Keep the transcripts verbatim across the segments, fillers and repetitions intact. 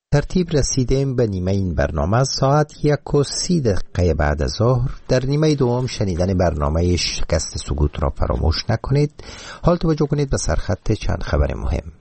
ترتیب رسیدیم به نیمه این برنامه. از ساعت یک و سی دقیقه بعد از ظهر در نیمه دوم شنیدن برنامه شکست سکوت را فراموش نکنید. حال توجه کنید به سرخط چند خبر مهم.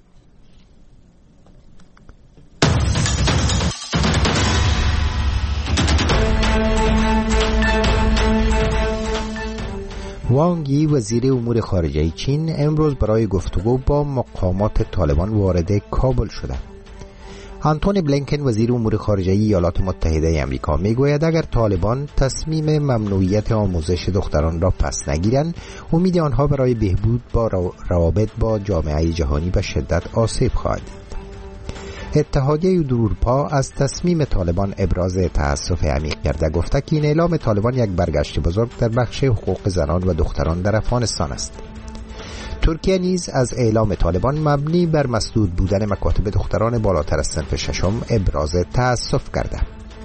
وانگ یی وزیر امور خارجه چین امروز برای گفتگو با مقامات طالبان وارد کابل شده. آنتونی بلینکن وزیر امور خارجه ایالات متحده آمریکا میگوید اگر طالبان تصمیم ممنوعیت آموزش دختران را پس نگیرند، امید آنها برای بهبود با روابط با جامعه جهانی به شدت آسیب خواهد دید. اتحادیه اروپا از تصمیم طالبان ابراز تأسف عمیق کرده، گفته که این اعلام طالبان یک برگشت بزرگ در بخش حقوق زنان و دختران در افغانستان است. ترکیه نیز از اعلام طالبان مبنی بر مسدود بودن مکاتب دختران بالاتر از صنف ششم ابراز تأسف کرده.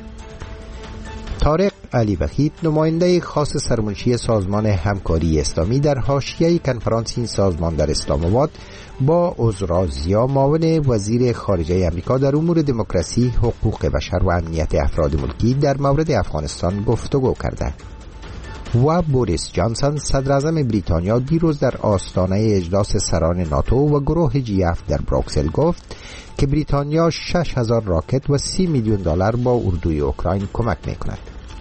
طارق علی وحید نماینده خاص سرمنشی سازمان همکاری اسلامی در حاشیه کنفرانس این سازمان در اسلام آباد با عذرا ضیا معاون وزیر خارجه آمریکا در امور دموکراسی، حقوق بشر و امنیت افراد ملکی در مورد افغانستان گفتگو کرده. و بوریس جانسون صدر اعظم بریتانیا دیروز در آستانه اجلاس سران ناتو و گروه جی اف در بروکسل گفت که بریتانیا شش هزار راکت و سی میلیون دلار با اردوی اوکراین کمک میکند.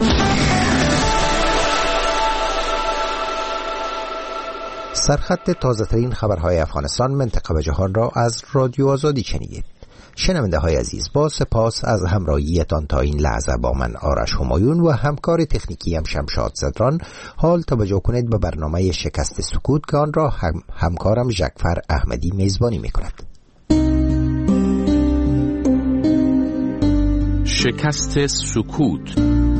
سرخط تازه ترین خبرهای افغانستان، منطقه و جهان را از رادیو آزادی شنیدید. شنونده های عزیز، با سپاس از همراهیتان تا این لحظه با من آرش همایون و همکار تکنیکی هم شمشاد زدران. حال توجه کنید به برنامه شکست سکوت که آن را هم همکارم جعفر احمدی میزبانی میکند. شکست سکوت.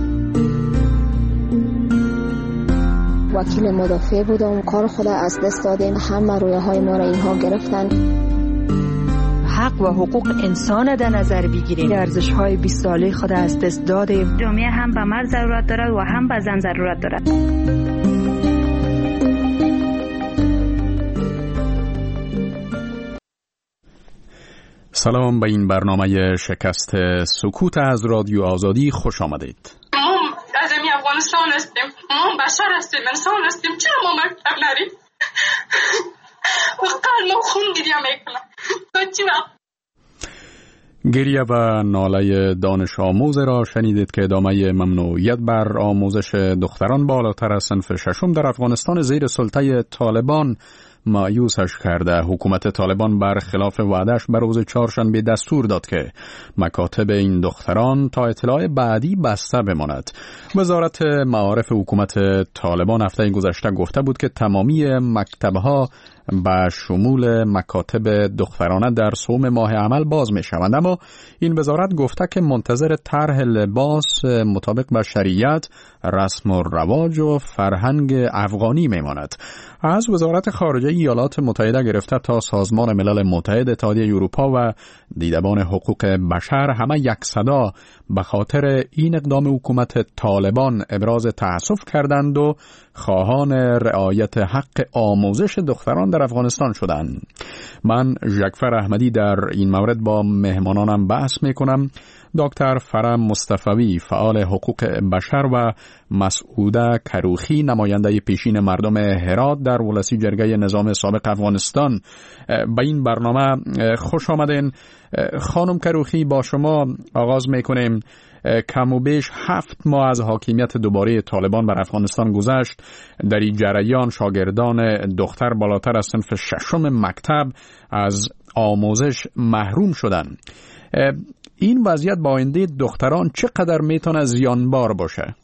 وکیل مدافع بودم، کار خود از دست دادیم، همه رویه های ما را اینها گرفتن. حق و حقوق انسان در نظر بگیریم، ارزش های بیست ساله خود از دست دادیم. جامعه هم به مرد ضرورت دارد و هم به زن ضرورت دارد. سلام، به این برنامه شکست سکوت از رادیو آزادی خوش آمدید. ما از این افغانستان هستیم، ما بشر هستیم، انسان هستیم، چرا ما مکتب نریم؟ و قلب و خون گریه میکنم. چی وقت؟ گریه و ناله دانش آموز را شنیدید که ادامه ممنوعیت بر آموزش دختران بالاتر از صنف ششم در افغانستان زیر سلطه طالبان مایوسش کرده. حکومت طالبان بر خلاف وعدهش بر روز چهارشنبه دستور داد که مکاتب این دختران تا اطلاع بعدی بسته بماند. وزارت معارف حکومت طالبان هفته گذشته گفته بود که تمامی مکتبها به شمول مکاتب دخترانه در سوم ماه عمل باز می شوند، اما این وزارت گفته که منتظر طرح لباس مطابق با شریعت، رسم و رواج و فرهنگ افغانی می ماند. از وزارت خارجه ایالات متحده گرفته تا سازمان ملل متحد، اتحادیه اروپا و دیدبان حقوق بشر همه یک صدا به خاطر این اقدام حکومت طالبان ابراز تأسف کردند و خواهان رعایت حق آموزش دختران در افغانستان شدند. من جعفر احمدی در این مورد با مهمانانم بحث میکنم. دکتر فرام مصطفی، فعال حقوق بشر، و مسعوده کروخی، نماینده پیشین مردم هرات در ولسی جرگه نظام سابق افغانستان. به این برنامه خوش آمدین. خانم کروخی، با شما آغاز میکنیم. کم و بیش هفت ماه از حاکمیت دوباره طالبان بر افغانستان گذشت. در این جریان شاگردان دختر بالاتر از صنف ششم مکتب از آموزش محروم شدند. این وضعیت با آینده دختران چقدر میتونه زیانبار باشه؟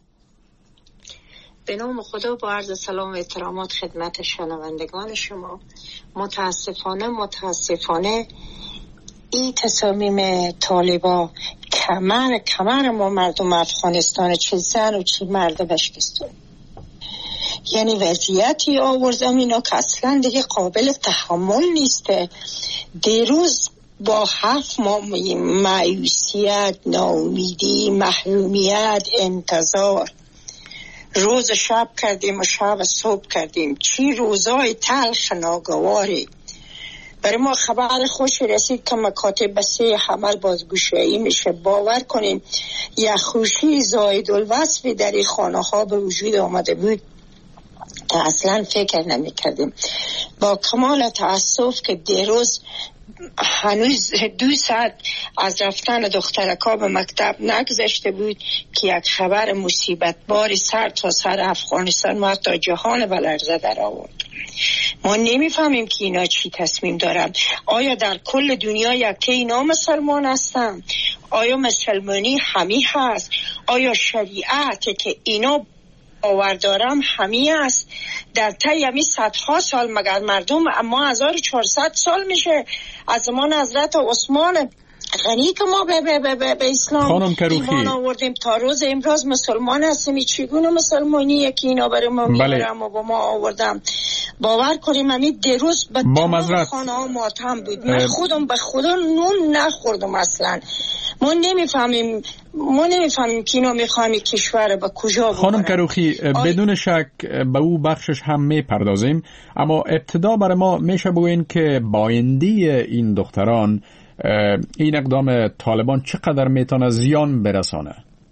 به نام خدا با عرض سلام و احترامات خدمت شنوندگان شما. متاسفانه متاسفانه این تصامیم طالبا کمر کمر ما مردم افغانستان، چه زن و چه مرد بشکستون. یعنی وضعیتی آوردم اینا که اصلا دیگه قابل تحمل نیسته. دیروز با هفت ماه مایوسیت، ناامیدی، محرومیت، انتظار، روز شب کردیم و شب صبح کردیم، چی روزای تلخ ناگواری. برای ما خبر خوش رسید که مکاتب سه حمل بازگشایی میشه. باور کنین یک خوشی زاید الوصفی در این خانه ها به وجود آمده بود که اصلا فکر نمی کردیم. با کمال تأسف که دیروز هنوز دو ساعت از رفتن دخترکا به مکتب نگذشته بود که یک خبر مصیبت باری سر تا سر افغانستان و حتی جهان به لرزه در آورد. ما نمیفهمیم که اینا چی تصمیم دارن. آیا در کل دنیا یکی اینا مسلمان هستن؟ آیا مسلمانی همی هست؟ آیا شریعت که اینا باور دارم همی است؟ در طی همی صدها سال مگر مردم اما هزار و چهارصد سال میشه از زمان حضرت عثمان غنی که ما به, به, به, به اسلام ایمان آوردیم تا روز امروز مسلمان هستیم. چگونه مسلمانیه که اینا برای ما میبرم و با ما آوردم؟ باور کنیم همی دیروز به تمام خانه ها ماتم بود. من خودم به خدا نون نخوردم اصلا. ما نمیفهمیم ما نمیفهمیم که اینا میخوایم کشور به کجا ببرن. خانم کروخی بدون شک به او بخشش هم میپردازیم، اما ابتدا برای ما میشه بگوین که بایندی این دختران این اقدام طالبان چقدر میتونه زیان برسانه؟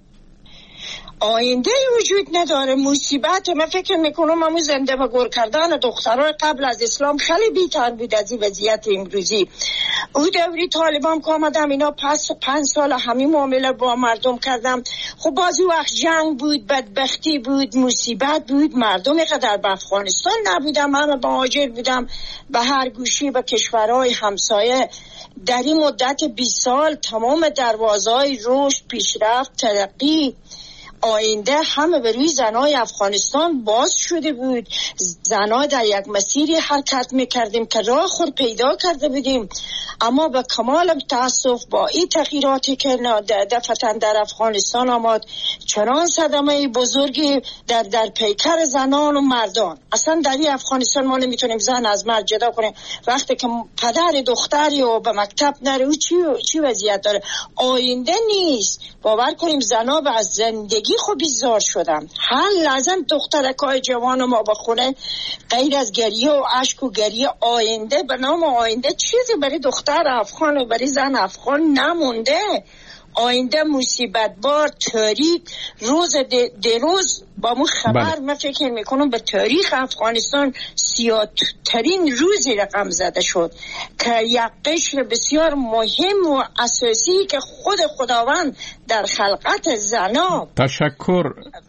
آینده وجود نداره. مصیبت من فکر میکنم همون زنده و گور کردن دخترای قبل از اسلام خیلی بیتر بود از این وضعیت امروزی. او دوری طالبان که آمدم اینا پس پنج سال همین معامله با مردم کردم. خب بازی وقت جنگ بود، بدبختی بود، مصیبت بود، مردم قدر به افغانستان نبودم، همه مهاجر بودم به هر گوشی به کشورهای همسایه. در این مدت بیست سال تمام دروازهای رشد، پیشرفت، ترقی، آینده همه به روی زنای افغانستان باز شده بود. زنای در یک مسیری حرکت میکردیم که راه خود پیدا کرده بودیم، اما به کمال تاسف با این تغییراتی که دفعتاً در افغانستان آمد چنان صدمه بزرگی در در پیکر زنان و مردان. اصلا در این افغانستان ما نمیتونیم زن از مرد جدا کنیم. وقتی که پدر دختری و به مکتب نره او چی, چی وضعیت داره؟ آینده نیست. باور کنیم زنا به از زندگی خود بیزار شدن. هر لحظه دخترکای جوان ما بخونه غیر از گریه و عشق و گریه آینده به نام آینده چیزی برای دختر افغان و برای زن افغان نمونده. آینده مصیبت بار، تاریک، روز ده روز با مو خبر من فکر میکنم به تاریخ افغانستان سیاه ترین روزی رقم زده شد که یک قشر بسیار مهم و اساسی که خود خداوند در خلقت زنا. تشکر،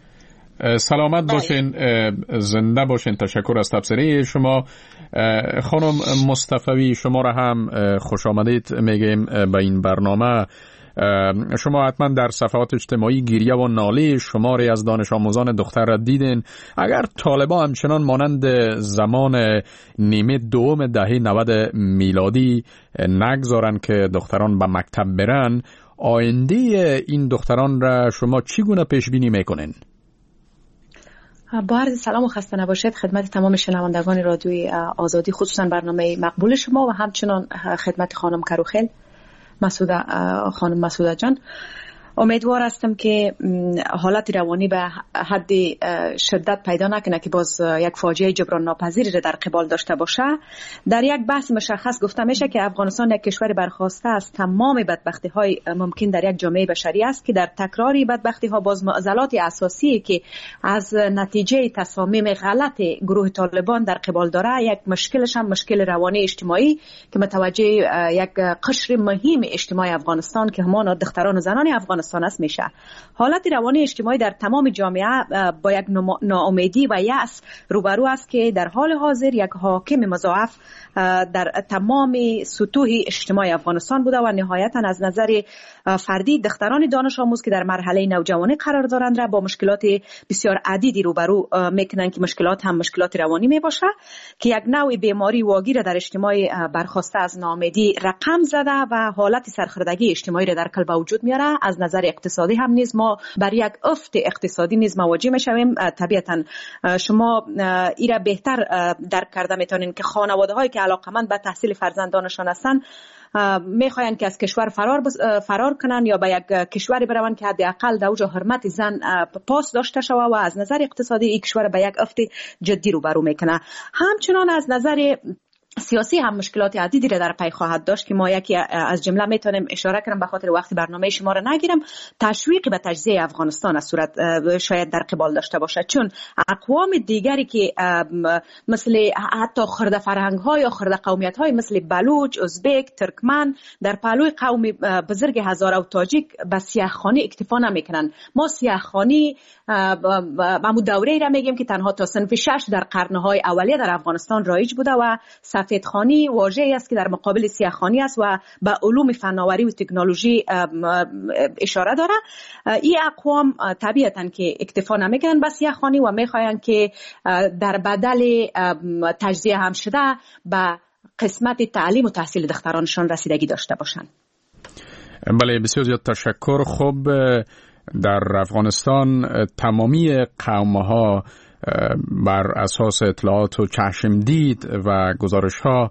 سلامت باشین، زنده باشین. تشکر از تبصره شما. خانم مصطفی شما را هم خوش آمدید میگیم به این برنامه. شما حتما در صفحات اجتماعی گریه و ناله شماری از دانش آموزان دختر را دیدین. اگر طالبان همچنان مانند زمان نیمه دوم دهه نود میلادی نگذارن که دختران به مکتب برن، آینده این دختران را شما چگونه پیش بینی میکنین؟ با عرض سلام و خسته نباشید خدمت تمام شنوندگان رادیوی آزادی، خصوصا برنامه مقبول شما و همچنان خدمت خانم کروخیل مسعوده خانم مسعوده جان. امیدوار هستم که حالت روانی به حد شدت پیدا نکنه که باز یک فاجعه جبران ناپذیری را در قبال داشته باشه. در یک بحث مشخص گفته میشه که افغانستان یک کشور برخواسته از تمام بدبختی های ممکن در یک جامعه بشری است که در تکراری بدبختی ها باز معضلات اساسی که از نتیجه تصامیم غلط گروه طالبان در قبال داره، یک مشکلش هم مشکل روانی اجتماعی که متوجه یک قشر مهم اجتماعی افغانستان که همان دختران و زنان افغانستان است میشه. حالت روانی اجتماعی در تمام جامعه با یک ناامیدی و یأس روبرو است که در حال حاضر یک حاکم مضاعف در تمام سطوح اجتماعی افغانستان بوده و نهایتا از نظر فردی دختران دانش آموز که در مرحله نوجوانی قرار دارند را با مشکلات بسیار عدیدی روبرو میکنند که مشکلات هم مشکلات روانی می باشه که یک نوع بیماری واگیر در اجتماع برخواسته از ناامیدی رقم زده و حالت سرخوردگی اجتماعی را در کل وجود میاره. از نظر اقتصادی هم نیز ما بر یک افت اقتصادی نیز مواجه میشویم. طبیعتا شما ایرا بهتر درک کرده میتونین که خانواده هایی که علاقمند به تحصیل فرزندانشان هستند میخواین که از کشور فرار فرار کنن یا به یک کشوری بروند که حداقل در اوج حرمت زن پاس داشته شوه و از نظر اقتصادی این کشور به یک افت جدی روبرو میکنه. همچنان از نظر سیاسی هم مشکلات عدیدی را در پی خواهد داشت که ما یکی از جمله میتونیم اشاره کنم، به خاطر وقتی برنامه شما را نگیرم، تشویق به تجزیه افغانستان از صورت شاید در قبال داشته باشد، چون اقوام دیگری که مثل حتی خرده فرهنگ های یا خرده قومیت های مثل بلوچ، ازبک، ترکمن در پهلوی قوم بزرگ هزاره و تاجیک به سیاه‌خوانی اکتفا نمیکنن. ما سیاه‌خوانی همون دوره‌ای را میگیم که تنها تا صنف شش در قرن‌های اولیه در افغانستان رایج بوده و سفیدخوانی واژه‌ای است که در مقابل سیاه‌خوانی است و به علوم فناوری و تکنولوژی اشاره داره. این اقوام طبیعتاً که اکتفا نمیکنن به سیاه‌خوانی و میخواین که در بدل تجزیه هم شده به قسمت تعلیم و تحصیل دخترانشان رسیدگی داشته باشند. بله، بسیار زیاد تشکر. خب در افغانستان تمامی قوم‌ها بر اساس اطلاعات و چشم دید و گزارش‌ها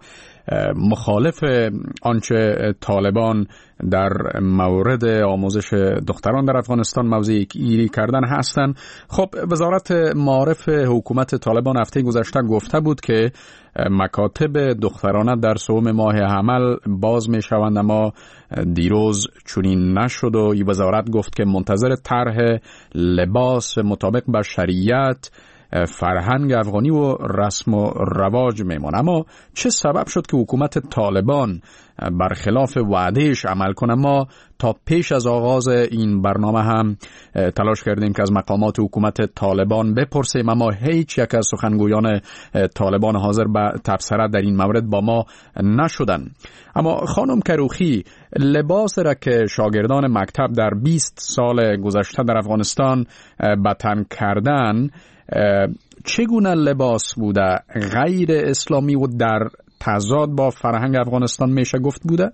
مخالف آنچه طالبان در مورد آموزش دختران در افغانستان موضع گیری کردن هستند. خب وزارت معارف حکومت طالبان هفته گذشته گفته بود که مکاتب دخترانه در سوم ماه حمل باز می شوند، اما دیروز چنین نشد و این وزارت گفت که منتظر طرح لباس مطابق با شریعت، فرهنگ افغانی و رسم و رواج میمونه. اما چه سبب شد که حکومت طالبان برخلاف وعدهش عمل کنه؟ ما تا پیش از آغاز این برنامه هم تلاش کردیم که از مقامات حکومت طالبان بپرسیم، اما هیچ یک از سخنگویان طالبان حاضر به تبصره در این مورد با ما نشدن. اما خانم کروخی، لباس را که شاگردان مکتب در بیست سال گذشته در افغانستان به تن کردن، چگونه لباس بوده؟ غیر اسلامی و در تضاد با فرهنگ افغانستان میشه گفت بوده؟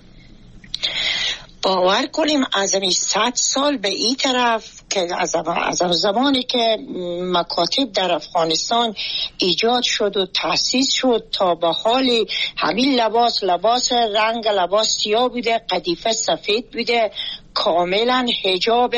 باور کنیم از این صد سال به این طرف که از از زمانی که مکاتب در افغانستان ایجاد شد و تأسیس شد تا به حال همین لباس لباس رنگ لباس سیاه بوده، قدیفه سفید بوده، کاملا حجاب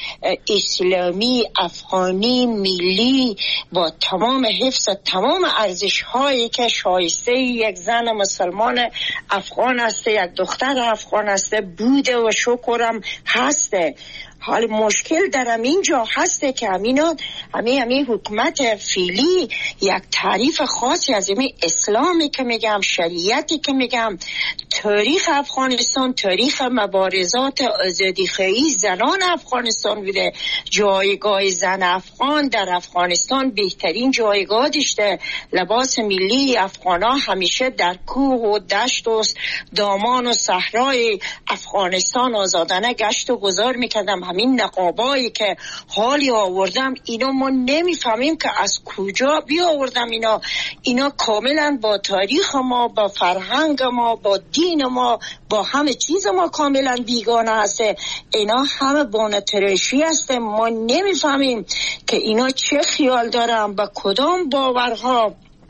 اسلامی افغانی ملی با تمام حفظ تمام ارزش هایی که شایسته یک زن مسلمان افغان است، یک دختر افغان است بوده و شکرم هسته. حال مشکل در اینجا هسته که همین همین همین حکومت فعلی یک تعریف خاصی از این اسلامی که میگم، شریعتی که میگم، تاریخ افغانستان، تاریخ مبارزات آزادیخواهی زنان افغانستان بوده. جایگاه زن افغان در افغانستان بهترین جایگاه داشته. لباس ملی افغانا همیشه در کوه و دشت و دامان و صحرای افغانستان آزادانه گشت و گذار میکردم. همین نقابایی که حالی آوردم اینا ما نمیفهمیم که از کجا بیا آوردم. اینا اینا کاملا با تاریخ ما، با فرهنگ ما، با دین ما، با همه چیز ما کاملا بیگانه هسته. اینا همه بانترشی هسته. ما نمیفهمیم که اینا چه خیال دارم، با کدام باورها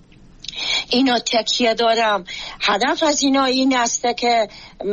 اینا تکیه دارم. هدف از اینا این است که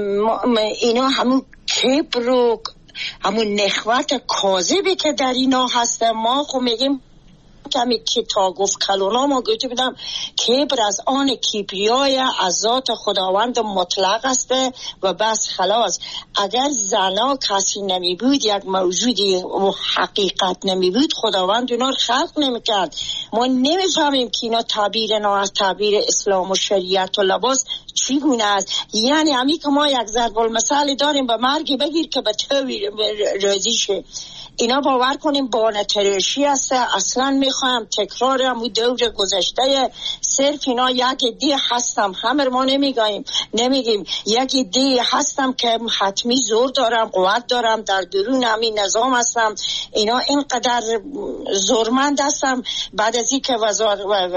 اینا همون کبر و همون نخوت کاذبی که در اینا هست. ما خو میگیم کمی که تا گفت کلونا ما گویده بودم کبر از آن کبریای از ذات خداوند مطلق است و بس خلاص. اگر زنا کسی نمی بود، یک موجودی و حقیقت نمی بود، خداوند اونا رو خلق نمی کرد. ما نمی فهمیم که اینا تعبیر نا از تعبیر اسلام و شریعت و لباس چیگونه است. یعنی همی که ما یک ضرب المثل داریم به مرگی بگیر که به تو راضی شه. اینا باور کنیم بانترشی است. اصلا میخوایم تکرار همون دور گذشته. صرف اینا یک دی هستم، همه ما نمیگیم نمیگیم یک دی هستم که حتمی زور دارم، قوت دارم، در درون همین نظام هستم. اینا اینقدر زورمند هستم. بعد از اینکه وزار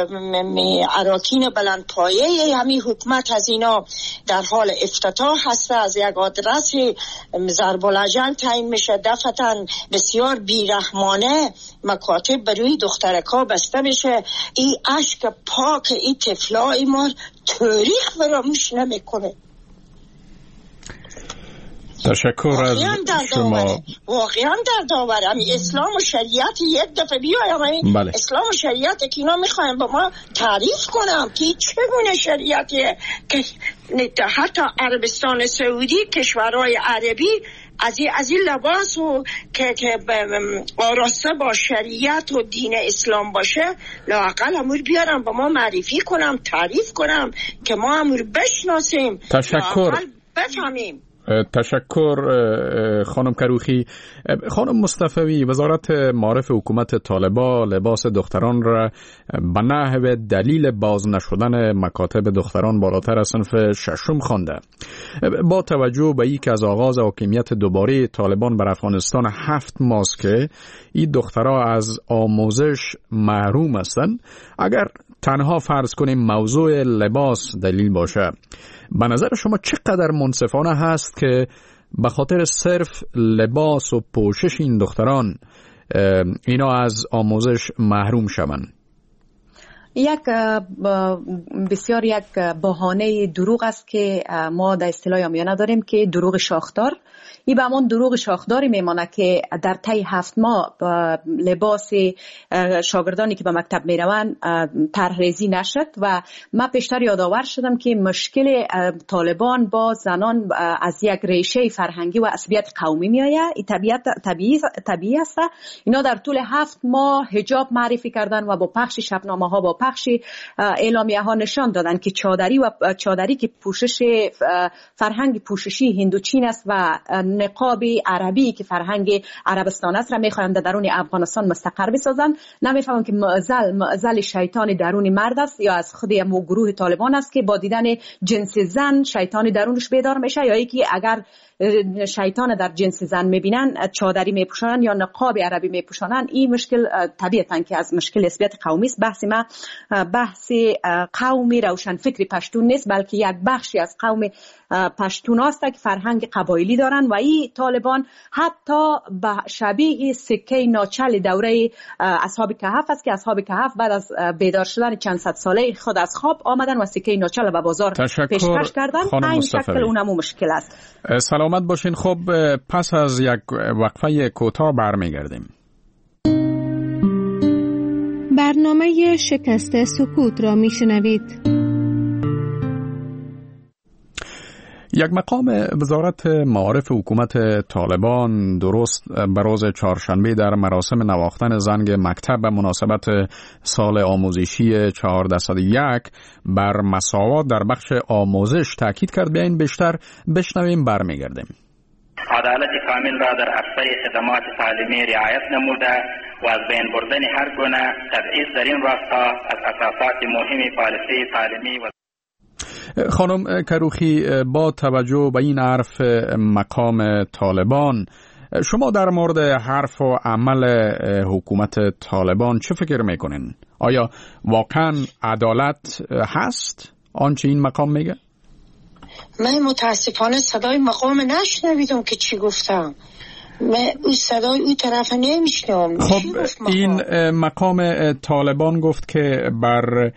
اراکین بلند پایه همین حکومت از اینا در حال افتتاح هست، از یک آدرس ضرب الاجل تعیین میشه، دفعتاً بسیار بیرحمانه مکاتب بروی دخترکا بسته بشه. این عشق پاک این طفلای ما تاریخ فراموش نمیکنه. تشکر از شما. واقعا در داوره همی اسلام و شریعت یک دفعه بیایم بله. اسلام و شریعت که اینا میخوایم با ما تعریف کنم که چگونه شریعتیه که حتی عربستان سعودی کشورهای عربی از این از این لباس و که که آراسته با شریعت و دین اسلام باشه لااقل امور بیارم با ما معرفی کنم تعریف کنم که ما امور بشناسیم تشکر بفهمیم. تشکر خانم کروخی. خانم مصطفی، وزارت معارف حکومت طالبان لباس دختران را به نحو دلیل باز نشدن مکاتب دختران بالاتر از صنف ششم خوانده. با توجه به اینکه از آغاز حاکمیت دوباره طالبان بر افغانستان هفت ماه که این دخترها از آموزش محروم هستند، اگر تنها فرض کنیم موضوع لباس دلیل باشه، به نظر شما چقدر منصفانه هست که به خاطر صرف لباس و پوشش این دختران اینا از آموزش محروم شوند؟ یک بسیار یک بهانه دروغ است که ما در اصطلاح عامیانه داریم که دروغ شاخدار. این به همون دروغ شاخداری میمانه که در طی هفت ماه لباس شاگردانی که به مکتب میروند طرحریزی نشد و من پیشتر یادآور شدم که مشکل طالبان با زنان از یک ریشه فرهنگی و عصبیت قومی میآید. این طبیعت طبیعی طبیعی است. اینا در طول هفت ماه حجاب معرفی کردن و با پخش شبنامه ها با پخش اعلامیه ها نشان دادن که چادری و چادری که پوشش فرهنگ پوششی هندوچین است و نقاب عربی که فرهنگ عربستان است را میخوایم در درون افغانستان مستقر بسازن. نمیفهمم که معزل معزل شیطان درون مرد است یا از خود مو گروه طالبان است که با دیدن جنس زن شیطان درونش بیدار میشه، یا اینکه اگر شیطان در جنس زن میبینن چادری میپوشانن یا نقاب عربی میپوشانن. این مشکل طبیعتاً که از مشکل عصبیت قومی است. بحث ما بحث قومی روشن فکری پشتون نیست، بلکه یک بخشی از قوم پشتون است که فرهنگ قبایلی دارن و این طالبان حتی به شبیه سکه ناچل دوره اصحاب کهف است که اصحاب کهف بعد از بیدار شدن چند صد ساله خود از خواب آمدن و سکه ناچل به بازار پیشکش کردن. این شکل اونمو مشکل است. سلامت باشین. خب پس از یک وقفه کوتاه برمیگردیم. برنامه شکست سکوت را میشنوید. یک مقام وزارت معارف حکومت طالبان درست به روز چهارشنبه در مراسم نواختن زنگ مکتب به مناسبت سال آموزشی چهارده صد و یک بر مساوات در بخش آموزش تاکید کرد. بیاین بیشتر بشنویم برمیگردیم. عدالت کامل را در عرصه خدمات تعلیمی رعایت نموده و از بین بردن هر گونه تبعیض در این راستا از اساسات مهم پالیسی تعلیمی و خانم کروخی، با توجه به این حرف مقام طالبان، شما در مورد حرف و عمل حکومت طالبان چه فکر میکنین؟ آیا واقعا عدالت هست آنچه این مقام میگه؟ من متاسفانه صدای مقام نشنویدم که چی گفتم. من اون صدای اون طرف نمیشنم. خب این مقام طالبان گفت که بر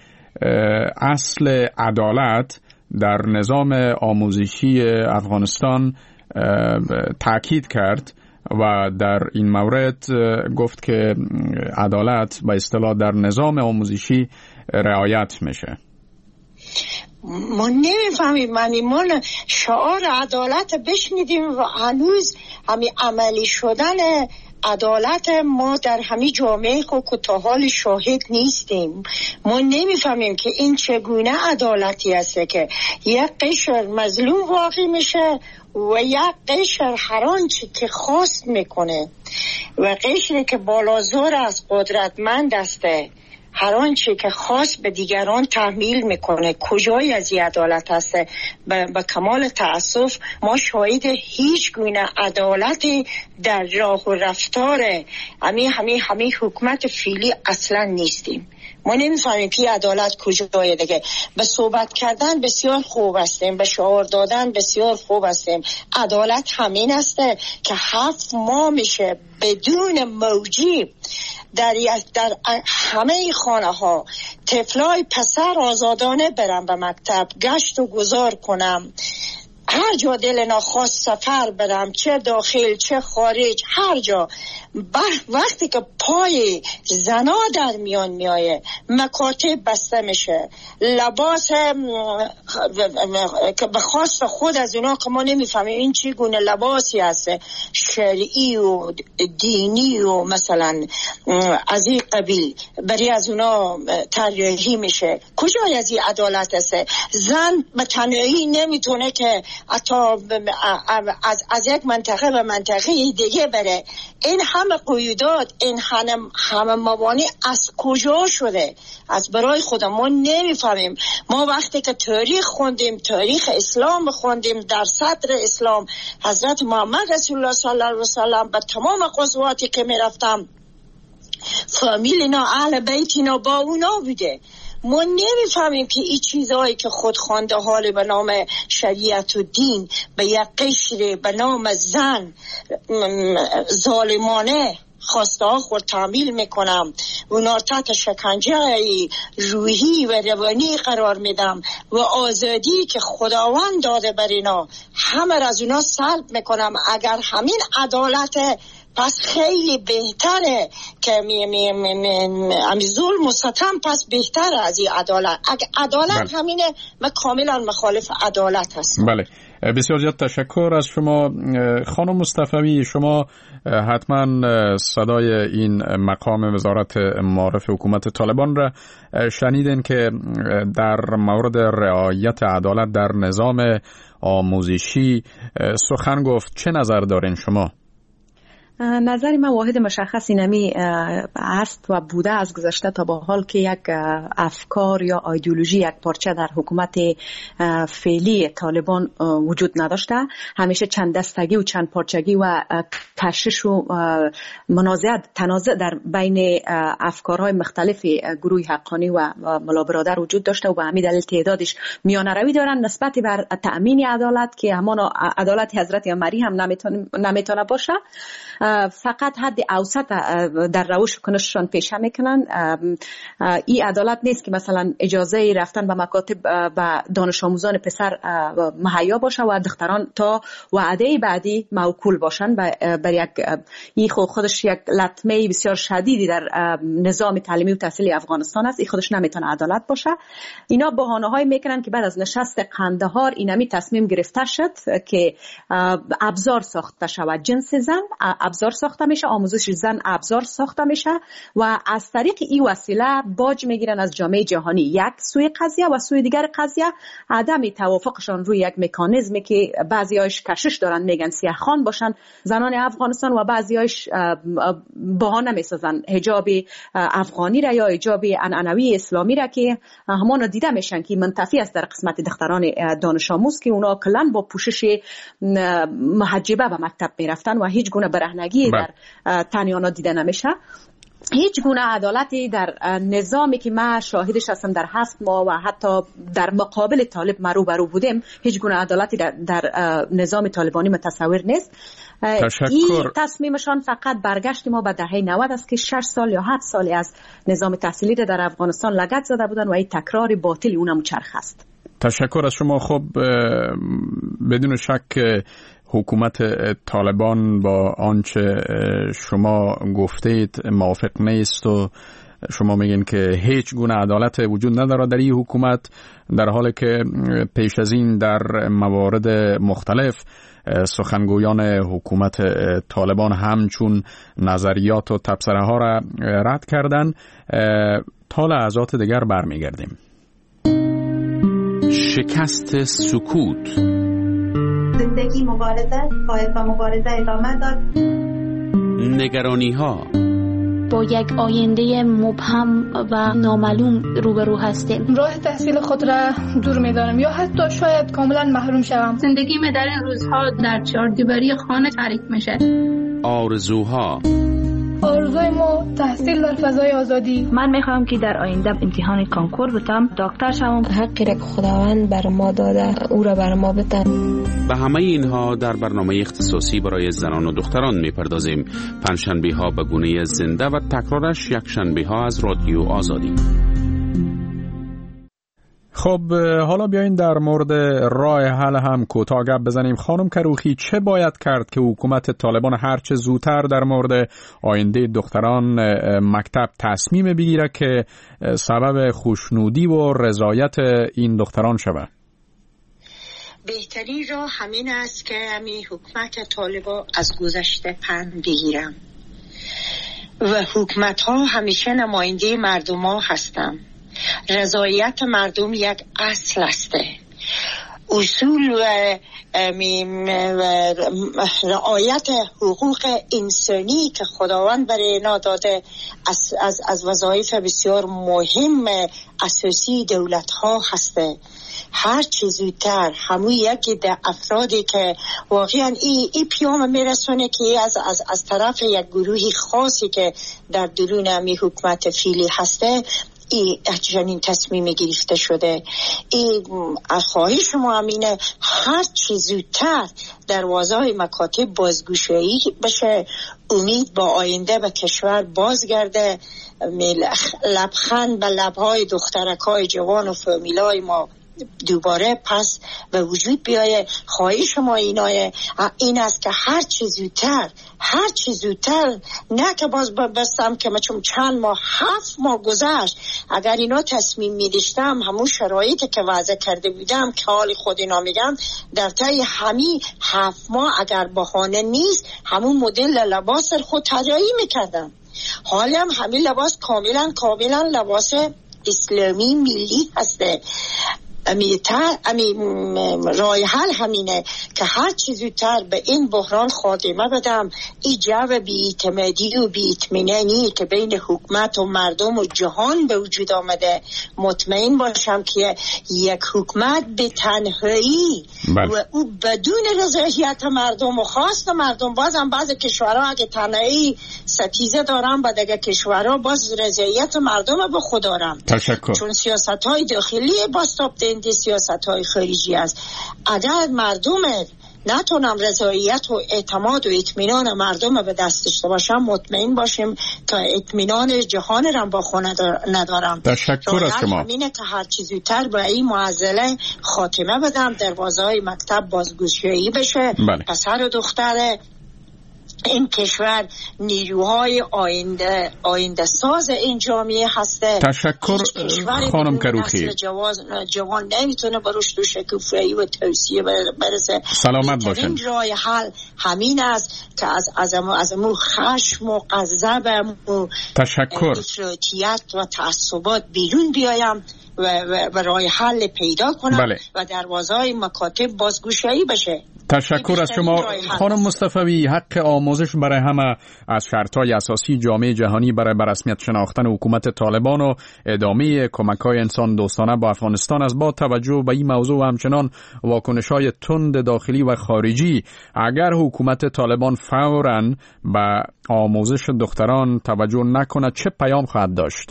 اصل عدالت در نظام آموزشی افغانستان تاکید کرد و در این مورد گفت که عدالت به اصطلاح در نظام آموزشی رعایت میشه. ما نمیفهمیم. معنی ما شعار عدالت بشنیدیم و هنوز همین عملی شدن عدالت ما در همین جامعه خود تا حال شاهد نیستیم. ما نمیفهمیم که این چگونه عدالتی است که یک قشر مظلوم واقع میشه و یک قشر هر آنچه که خواست میکنه و قشری که بالازور از قدرتمند است هر آنچه که خاص به دیگران تحمیل میکنه. کجای از این عدالت هست؟ با کمال تأسف ما شاهد هیچ گونه عدالتی در راه و رفتار همین همین همین حکومت فعلی اصلا نیستیم. ما نمیفهمیم که عدالت کجای دیگه. به صحبت کردن بسیار خوب هستیم، به شعار دادن بسیار خوب هستیم. عدالت همین است که هفت ماه میشه بدون موجب در در همه خانه ها طفلای پسر آزادانه برم به مکتب، گشت و گذار کنم. هر جا دل اینا خواست سفر برم، چه داخل چه خارج، هر جا وقتی که پای زنا در میان میایه، مکاتب بسته میشه، لباس که به خواست خود از اونا که ما نمیفهمیم این چی گونه لباسی هست، شرعی و دینی و مثلا از این قبیل، برای از اونا طراحی میشه. کجای از این عدالت است؟ زن به تنهایی نمیتونه که حتی از, از یک منطقه به منطقه دیگه بره. این همه قیودات، این همه همه موانع از کجا شده؟ از برای خدا ما نمیفهمیم. ما وقتی که تاریخ خوندیم، تاریخ اسلام خوندیم، در صدر اسلام حضرت محمد رسول الله صلی الله علیه و سلم به تمام غزواتی که میرفتم، فامیل اینا اهل بیت اینا با اونا بوده. ما نمیفهمیم که این چیزهایی که خود خوانده حال به نام شریعت و دین به یک قشر به نام زن ظالمانه خواسته ها خود تعمیل میکنم، اونا تحت شکنجه روحی و روانی قرار میدم و آزادی که خداوند داده بر اینا همه از اونا سلب میکنم. اگر همین عدالت پس خیلی بهتره که می می می می ظلم و ستم پس بهتره از این عدالت. اگه عدالت بله. همینه، من کاملا مخالف عدالت هستم. بله، بسیار زیاد تشکر از شما خانم مصطفی. شما حتما صدای این مقام وزارت معارف حکومت طالبان را شنیدین که در مورد رعایت عدالت در نظام آموزشی سخن گفت. چه نظر دارین شما؟ نظر من واحد مشخصی نمی است و بوده از گذشته تا با حال که یک افکار یا ایدئولوژی یک پارچه در حکومت فعلی طالبان وجود نداشته. همیشه چند دستگی و چند پارچگی و کشش و منازعه تنازع در بین افکارهای مختلف گروه حقانی و ملا برادر وجود داشته و به همین دلیل تعدادش میانه روی دارن نسبت بر تأمین عدالت که همان عدالت حضرت عمری هم نمیتونه باشه. فقط حد اوسط در روش کنششان پیشه میکنن. این عدالت نیست که مثلا اجازه رفتن به مکاتب به دانش آموزان پسر مهیا باشه و دختران تا وعده بعدی موکول باشن. بر یک این خودش یک لطمه بسیار شدیدی در نظام تعلیمی و تحصیلی افغانستان است. این خودش نمیتونه عدالت باشه. اینا بهانه های میکنن که بعد از نشست قندهار اینمی تصمیم گرفته شد که ابزار ساخته شود، جنس زن ابزار ساخته میشه، آموزش زن ابزار ساخته میشه و از طریق این وسیله باج میگیرن از جامعه جهانی. یک سوی قضیه و سوی دیگر قضیه عدم توافقشان روی یک مکانیزمی که بعضیاش کشش دارن میگن سیاه خان باشن زنان افغانستان و بعضیاش بهانه میسازن حجاب افغانی را یا حجاب عنعنوی اسلامی را که همان دیده میشن که منتفی است در قسمت دختران دانش آموز که اونا کلن با پوشش محجبه به مکتب میرفتن و هیچ گونه برهنگی در تن آنها دیده نمیشه. هیچ گونه عدالتی در نظامی که ما شاهدش هستم در هفت ماه و حتی در مقابل طالب ما رو برو بودیم، هیچ گونه عدالتی در, در نظام طالبانی متصور نیست. تشکر. این تصمیمشان فقط برگشت ما به دهه نود است که شش سال یا هفت سالی از نظام تحصیلی در افغانستان لگد زده بودن و این تکرار باطل اونم چرخ است. تشکر از شما. خب بدون شک حکومت طالبان با آنچه شما گفتید موافق نیست و شما میگین که هیچ گونه عدالت وجود نداره در این حکومت، در حالی که پیش از این در موارد مختلف سخنگویان حکومت طالبان همچون نظریات و تبصره ها را رد کردن. تا لحظات دیگر برمیگردیم. شکست سکوت. زندگی مبارزه، باید با مبارزه ادامه داد. نگرانی ها. با یک آینده مبهم و نامعلوم روبرو هستیم. راه تحصیل خود را دور می‌دانم یا حتی شاید کاملا محروم شوم. زندگی من در این روزها در چهار دیواری خانه تعریف میشه. آرزوها. آرزوی ما تحصیل در فضای آزادی. من میخوام که در آینده امتحان کانکور بتم، دکتر شوم. حقی را که خداوند بر ما داده او را بر ما بده. به همه اینها در برنامه اختصاصی برای زنان و دختران میپردازیم. پنجشنبه ها به گونه زنده و تکرارش یک شنبه ها از رادیو آزادی. خب حالا بیاین در مورد راه حل هم کوتاه گپ بزنیم. خانم کروخی، چه باید کرد که حکومت طالبان هرچه زودتر در مورد آینده دختران مکتب تصمیم بگیره که سبب خوشنودی و رضایت این دختران شود؟ بهترین راه همین است که همین حکومت طالبان از گذشته پند بگیرم و حکومت ها همیشه نماینده مردم ها هستند. رضایت مردم یک اصل است. اصول و رعایت حقوق انسانی که خداوند برای اینا داده از, از, از وظایف بسیار مهم اساسی دولت ها هسته. هر چیز زودتر همون یکی در افرادی که واقعا این ای پیام میرسونه که از, از, از طرف یک گروهی خاصی که در درون همی حکومت فعلی هسته این چنین تصمیم گرفته شده. این خواهش ما همینه هر چیز زودتر دروازه مکاتب بازگشایی بشه، امید با آینده به کشور بازگرده، لبخند به لبهای دخترکای جوان و فامیلای ما دوباره پس به وجود بیایه. خواهش ما اینایه این است که هر چیز زودتر هر چیز زودتر، نه که باز بستم که من چون چند ماه هفت ماه گذشت اگر اینا تصمیم می داشتم همون شرایطی که وضع کرده بودم که حال خود اینا میگم در طی همین هفت ماه اگر بهانه نیست همون مدل لباس خود طراحی میکردم. حالا هم همین لباس کاملا کاملا لباس اسلامی ملی هسته. امی تا امی رای حل همینه که هر چیز زودتر به این بحران خاتمه بدم. این جو بی‌اعتمادی و بی‌اطمینانی که بین حکومت و مردم و جهان به وجود آمده، مطمئن باشم که یک حکومت به تنهایی بله. و او بدون رضایت مردم و خواست مردم، بازم بعض کشورها اگه تنهایی ستیزه دارم و دیگه کشورها باز رضایت مردم به خود دارم. تشکر. چون سیاست های داخلی باستاب دینده سیاست های خارجی است. اگر مردم نتونم رضایت و اعتماد و اطمینان مردم به دست داشته باشم، مطمئن باشیم که اطمینان جهان را با خود ندارم. تشکر از شما. همینه که هر چیزی تر به این معضله خاتمه بدم، دروازه‌های مکتب بازگشایی بشه. بله. پسر و دختر این کشور نیروهای آینده آینده ساز این جامعه هسته. تشکر خانم کروخی. جوان نمیتونه به رشد و شکوفایی و توسعه برسه. سلامت باشن. این راه حل همین است که از از از مو خشم و غضب و تشکر افراطیت و تعصبات بیرون بیایم و, و, و راه حل پیدا کنم. بله. و دروازه‌های مکاتب بازگشایی بشه. تشکر از شما خانم مصطفی. حق آموزش برای همه از شرط‌های اساسی جامعه جهانی برای بررسمیت شناختن حکومت طالبان و ادامه کمک‌های انسان دوستانه با افغانستان است. با توجه به این موضوع و همچنان واکنش‌های تند داخلی و خارجی، اگر حکومت طالبان فوراً به آموزش دختران توجه نکنه چه پیام خواهد داشت؟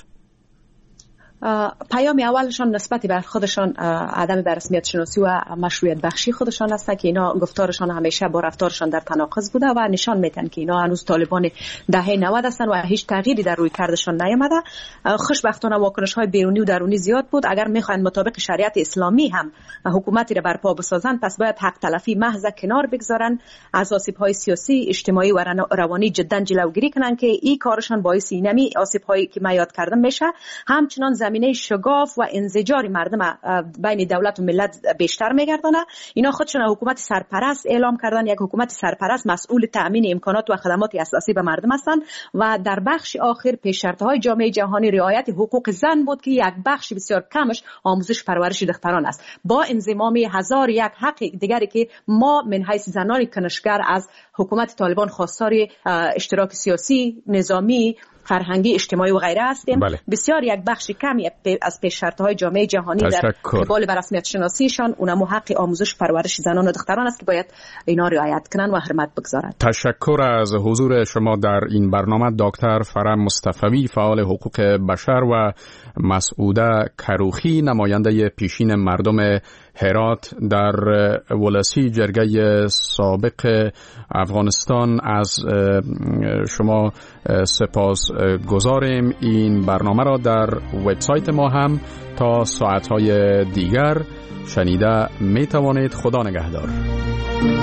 پیام اولشان نسبت به خودشان عدم بررسمیت شناسی و مشروعیت بخشی خودشان است که اینا گفتارشان همیشه با رفتارشان در تناقض بوده و نشان میدن که اینا هنوز طالبان دهه نود هستند و هیچ تغییری در روی کردشان نیامده. خوشبختانه واکنش‌های بیرونی و درونی زیاد بود. اگر میخواین مطابق شریعت اسلامی هم حکومتی را برپا بسازن، پس باید حق تلفی محض کنار بگذارن، از آسیب‌های سیاسی، اجتماعی و روانی جدا جلوگیری کنن که این کارشان باعث اینمی آسیب‌هایی که من یاد کردم میشه. همچنان زمینه شگاف و انزجار مردم بین دولت و ملت بیشتر میگردانه. اینا خودشون حکومت سرپرست اعلام کردن، یک حکومت سرپرست مسئول تامین امکانات و خدمات اساسی به مردم هستند و در بخش آخر پیش شرط‌های جامعه جهانی رعایت حقوق زن بود که یک بخش بسیار کمش آموزش پرورش دختران است، با انضمام هزار یک حق دیگری که ما من حیث زنان کنشگر از حکومت طالبان خواستار اشتراک سیاسی، نظامی، فرهنگی، اجتماعی و غیره هستیم. بله. بسیار یک بخش کمی از پیش شرط‌های جامعه جهانی در قبال بررسمیت شناسیشان اونم حق آموزش پرورش زنان و دختران است که باید اینا رعایت کنن و حرمت بگذارند. تشکر از حضور شما در این برنامه دکتر فرام مصطفی، فعال حقوق بشر، و مسعوده کروخی، نماینده پیشین مردم هرات در ولسی جرگه سابق افغانستان. از شما سپاس گزاریم. این برنامه را در وبسایت ما هم تا ساعتهای دیگر شنیده می توانید. خدا نگهدار.